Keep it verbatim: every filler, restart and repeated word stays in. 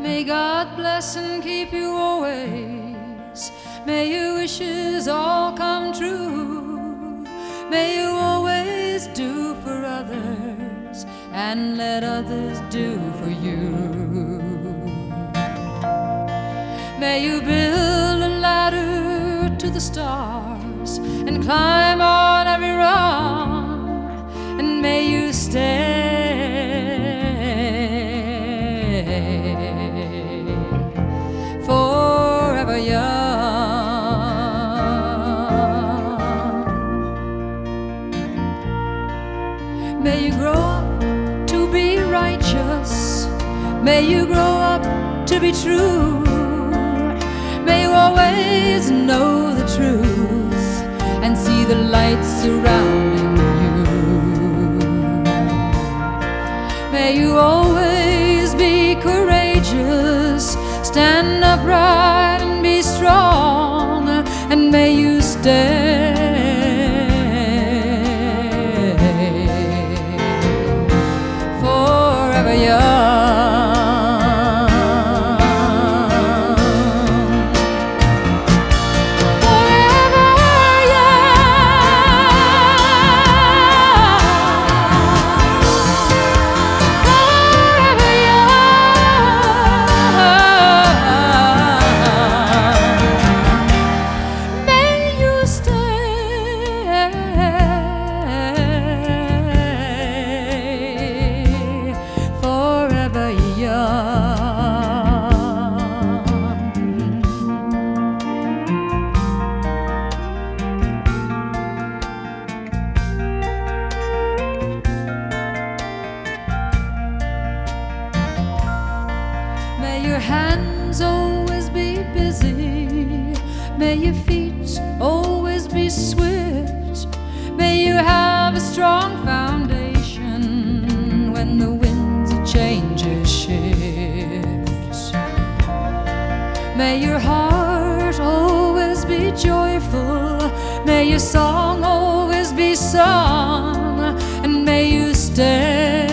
May God bless and keep you always. May your wishes all come true. May you always do for others and let others do for you. May you build a ladder to the stars and climb on every rung, and may you stay forever young. May you grow up to be righteous. May you grow up to be true. May you always know the truth and see the light surrounding you. May you always be courageous, stand upright and be strong, and may you stay forever young. May your hands always be busy. May your feet always be swift. May you have a strong foundation when the winds of change shift. May your heart always be joyful. May your song always be sung, and may you stay